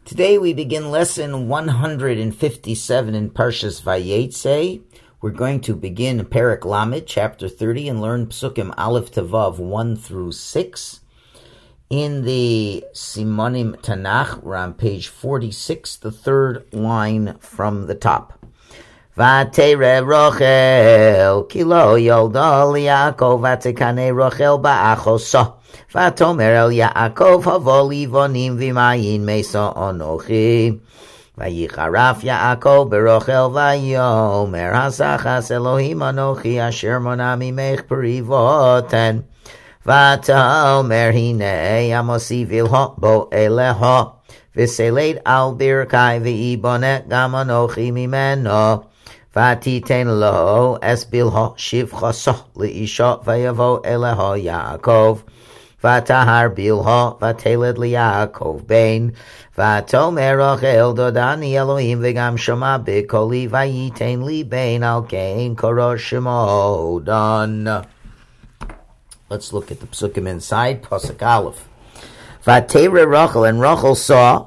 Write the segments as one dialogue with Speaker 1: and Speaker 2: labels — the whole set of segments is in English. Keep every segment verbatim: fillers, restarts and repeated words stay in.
Speaker 1: Today we begin lesson one hundred fifty-seven in Parshas Vayetze. We're going to begin Perek Lamed, chapter thirty, and learn Psukim Aleph to Vav one through six. In the Simonim Tanakh, we're on page forty-six, the third line from the top. Vatere Rochel, Kilo Yolda Liakov, Vatekane Rochel Ba'achosa. Vatomer el Yaakov havoli vonim v'mayin mesa anochi. Vayicharaf Yaakov berochel vayomer hasachas Elohim anochi asher mona mimech perivoten. Vatomer hine amosi vilho bo eleho. V'seled al birkai v'ibonet gam anochi mimeno. Vatiten lo es bilho shivchaso liisha vayavo eleho Yaakov. Vatahar bilha, vateled liyaakov bein, vatomer Rachel dodani Elohim v'gam shama b'koli vayiten li bein al kein korosh shemo dan. Let's look at the psukim inside. Pasuk Aleph. Vatere Rachel, and Rachel saw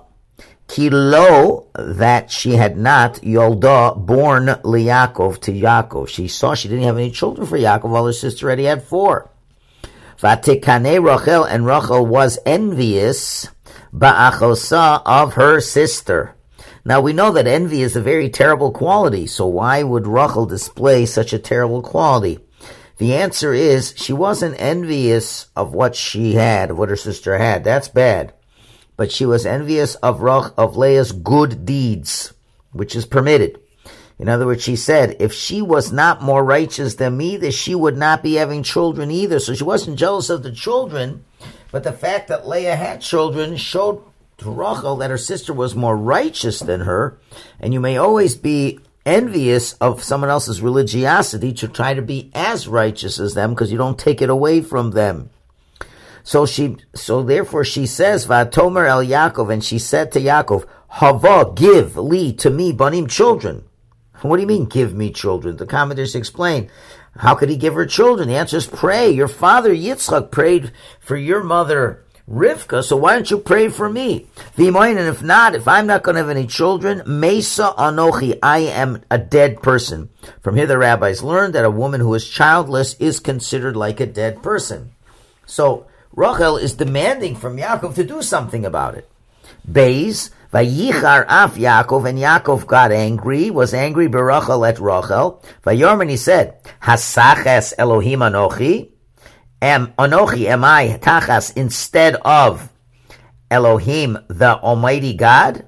Speaker 1: kilo, that she had not Yolda born liyaakov to Yaakov. She saw she didn't have any children for Yaakov, while her sister already had four. Vatikane Rachel, and Rachel was envious ba'achosa, of her sister. Now we know that envy is a very terrible quality, so why would Rachel display such a terrible quality? The answer is she wasn't envious of what she had, of what her sister had. That's bad. But she was envious of Rach, of Leah's good deeds, which is permitted. In other words, she said, if she was not more righteous than me, then she would not be having children either. So she wasn't jealous of the children, but the fact that Leah had children showed to Rachel that her sister was more righteous than her. And you may always be envious of someone else's religiosity to try to be as righteous as them, because you don't take it away from them. So she, so therefore she says, Vatomer el Yaakov, and she said to Yaakov, Hava, give, li, to me, banim, children. What do you mean, give me children? The commentators explain, how could he give her children? The answer is pray. Your father Yitzchak prayed for your mother Rivka, so why don't you pray for me? And if not, if I'm not going to have any children, Mesa Anochi, I am a dead person. From here the rabbis learned that a woman who is childless is considered like a dead person. So Rachel is demanding from Yaakov to do something about it. Beis, Vayichar af Yaakov, and Yaakov got angry, was angry berachel at Rachel. Vayorman, he said, Hasaches Elohim Anochi, am Anochi, am I Tachas, instead of Elohim, the Almighty God?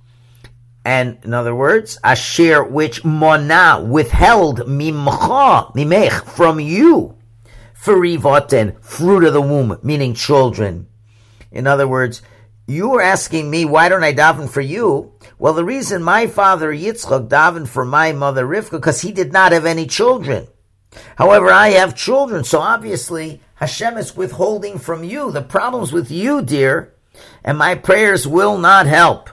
Speaker 1: And in other words, Asher, which Mona, withheld Mimcha, Mimech, from you, Ferivoten, fruit of the womb, meaning children. In other words, you were asking me, why don't I daven for you? Well, the reason my father Yitzchak davened for my mother Rivka, because he did not have any children. However, I have children, so obviously Hashem is withholding from you. The problem's with you, dear, and my prayers will not help.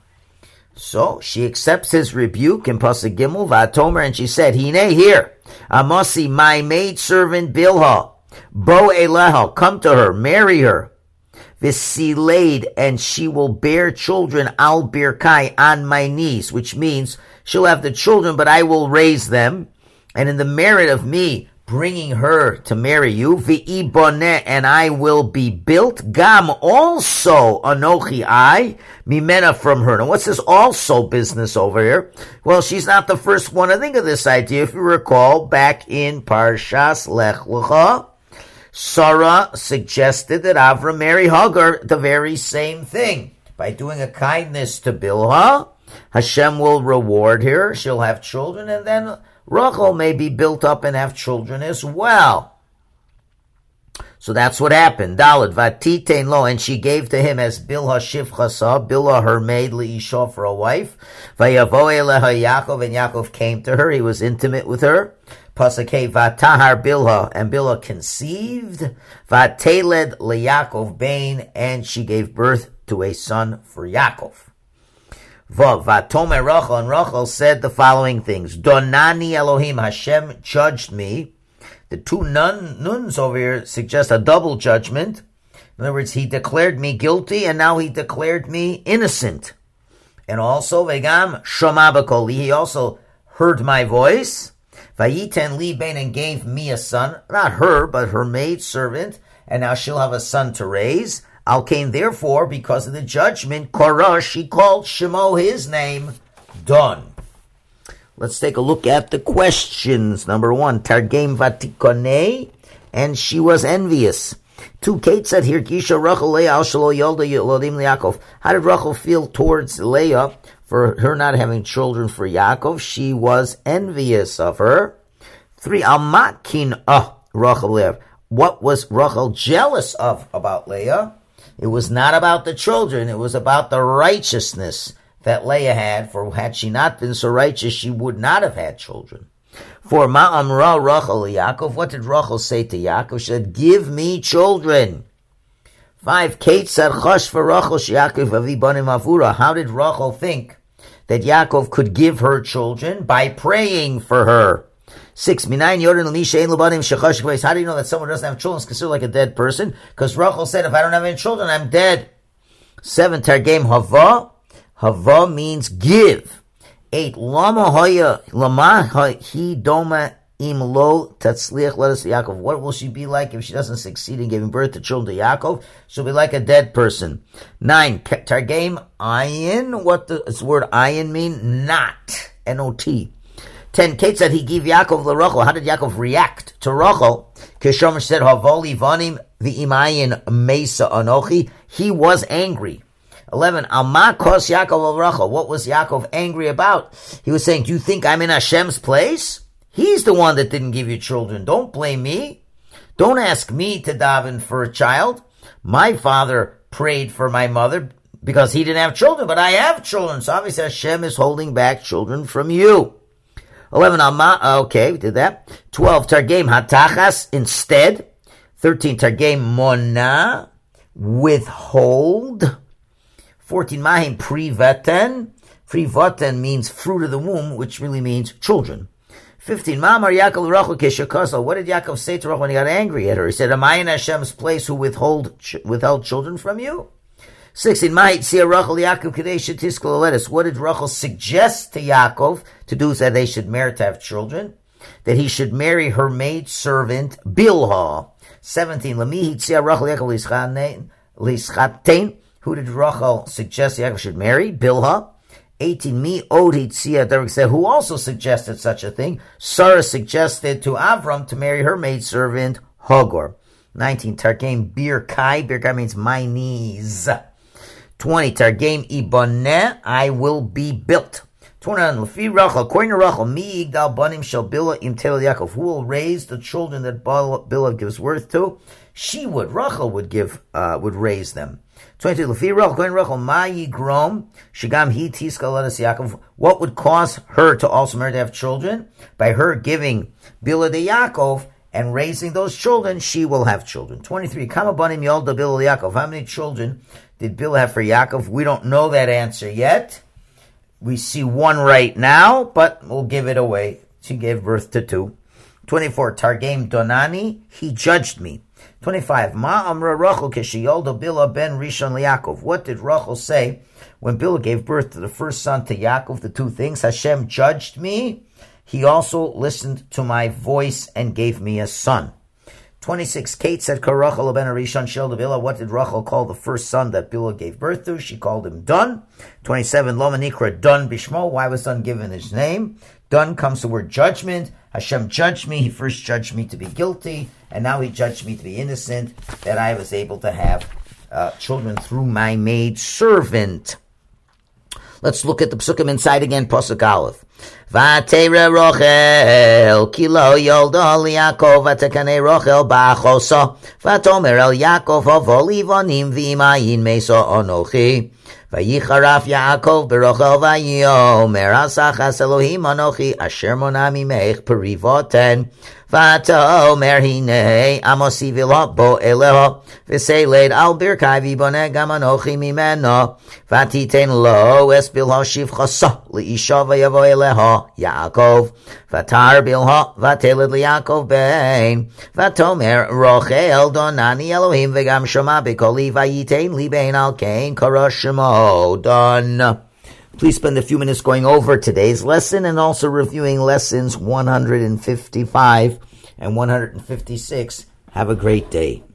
Speaker 1: So she accepts his rebuke in Pasuk Gimel, Vatomer, and she said, Hine, here, Amosi, my maidservant Bilha, Bo Eleha, come to her, marry her. V'silaid, and she will bear children al birkai, on my knees, which means she'll have the children, but I will raise them. And in the merit of me bringing her to marry you, v'iboneh, and I will be built, gam, also, anochi, I, mimena, from her. Now what's this also business over here? Well, she's not the first one to think of this idea. If you recall, back in Parshas Lech Lecha, Sarah suggested that Avram marry Hagar, the very same thing. By doing a kindness to Bilhah, Hashem will reward her, she'll have children, and then Rachel may be built up and have children as well. So that's what happened. Daled, Vatitein lo, and she gave to him as Bilhah shivchasa, Bilhah her maid, Leisha, for a wife. Vayavo eleha Yaakov, and Yaakov came to her, he was intimate with her. Pasuk Vatahar Bilha, and Bilha conceived, Vateled leYaakov Bain, and she gave birth to a son for Yaakov. Vav, Vatomer Rachel, and Rachel said the following things, Donani Elohim, Hashem judged me. The two nun, nuns over here suggest a double judgment. In other words, he declared me guilty, and now he declared me innocent. And also, vegam shoma b'koli, he also heard my voice. Vayiten li ben, and gave me a son, not her, but her maid servant, and now she'll have a son to raise. Al Kain, therefore, because of the judgment, Korah, she called Shemo, his name, Done. Let's take a look at the questions. Number one, Targem Vatikone, and she was envious. Two, Kate said here, Gisha Rachel Leah al Shalo Yolda Yolodim Yaakov. How did Rachel feel towards Leah for her not having children for Yaakov? She was envious of her. Three, Almatkin ah Rachel Leah. What was Rachel jealous of about Leah? It was not about the children, it was about the righteousness that Leah had, for had she not been so righteous, she would not have had children. For Ma'amra Rachel Yaakov, what did Rachel say to Yaakov? She said, give me children. Five, Kate said, Chosh for Rachel Yaakov avi banim avura. How did Rachel think that Yaakov could give her children? By praying for her. Six, Minayin Yorin Elisha Ein Lubanim Shechosh Gveis. How do you know that someone doesn't have children is considered like a dead person? Because Rachel said, if I don't have any children, I'm dead. Seven, Targem Hava. Hava means give. Eight, Lama Hoya, Lama Hi Doma Im Lo Tatzliach Letus Yaakov. What will she be like if she doesn't succeed in giving birth to children to Yaakov? She'll be like a dead person. Nine, Targem Ayin. What does the word Ayin mean? Not. N O T. Ten, Kate said he gave Yaakov the Rachel. How did Yaakov react to Rachel? Kishomer said, Havoli Vanim V'imayin Mesa Anochi. He was angry. Eleven, Alma kos Yaakov al Rachel. What was Yaakov angry about? He was saying, do you think I'm in Hashem's place? He's the one that didn't give you children. Don't blame me. Don't ask me to daven for a child. My father prayed for my mother because he didn't have children, but I have children. So obviously Hashem is holding back children from you. Eleven, Alma, okay, we did that. Twelve, Targem Hatachas, instead. Thirteen, Targem Mona, withhold. Fourteen, Mahim Privaten. Privaten means fruit of the womb, which really means children. Fifteen, Ma'amar Yaakov Rachel Keshakasa. What did Yaakov say to Rachel when he got angry at her? He said, am I in Hashem's place who withhold withheld children from you? Sixteen, Mahit Sia Rachel Yaakov Kadesh Tiskal Letus. What did Rachel suggest to Yaakov to do so that they should merit to have children? That he should marry her maid servant Bilhah. Seventeen, Lamihit Sia Rachel Yaakov Lischatein. Who did Rachel suggest Yaakov should marry? Bilhah. Eighteen, Mi Odit Sia Derek said, who also suggested such a thing? Sarah suggested to Avram to marry her maid servant Hagar. Nineteen, Targem Bir Kai. Bir Kai means my knees. Twenty, Targem Ibaneh, I will be built. Twenty-one, Lefi Rachel, according to Rachel, Mi Yigdal Banim Shel Bilhah Im Tel Yaakov. Who will raise the children that Bilhah gives birth to? She would. Rachel would give, uh, would raise them. Twenty-two, Lefi Rachel, according to Rachel, Ma Yigrom Shigam Hi Tiska Letus Yaakov. What would cause her to also marry to have children? By her giving Bilhah to Yaakov and raising those children, she will have children. Twenty-three, Kama Banim Yolda Bilhah Yaakov. How many children did Bilhah have for Yaakov? We don't know that answer yet. We see one right now, but we'll give it away. She gave birth to two. Twenty-four, Targem Donani, he judged me. Twenty-five, Ma Amra Rachel Keshiyolda Bilhah ben Rishon Yaakov. What did Rachel say when Bilhah gave birth to the first son to Yaakov? The two things, Hashem judged me. He also listened to my voice and gave me a son. Twenty-six, Kate said, Karachel ben Rishon Shel Bilhah. What did Rachel call the first son that Bilhah gave birth to? She called him Dun. Twenty-seven, Lo Manikra Dun Bishmo. Why was Dun given his name? Dun comes the word judgment. Hashem judged me. He first judged me to be guilty, and now he judged me to be innocent, that I was able to have uh, children through my maid servant. Let's look at the psukim inside again, Pasuk Aleph. Vatera Rochel, Kilo Yolda Liakov, Vatekane Rochel Bachosa, Vatomer El Yaakov, Avolivonim Vimayin Mesa Onochi. Vayicharaf Yaakov berochel vayomer asachas Elohim anochi asher monami meich perivoten vatomer hinei amosi v'lo bo eleho v'seiled al birkai v'boneh gam anochi mimeno vatiten lo es bilho shivchasa liisha vayavo eleho Yaakov vatar bilho vateled liYaakov bein vatomer rochel donani Elohim v'gam shoma b'koli vayiten li bein al kein kara shemo. Done. Please spend a few minutes going over today's lesson and also reviewing lessons one hundred fifty-five and one hundred fifty-six. Have a great day.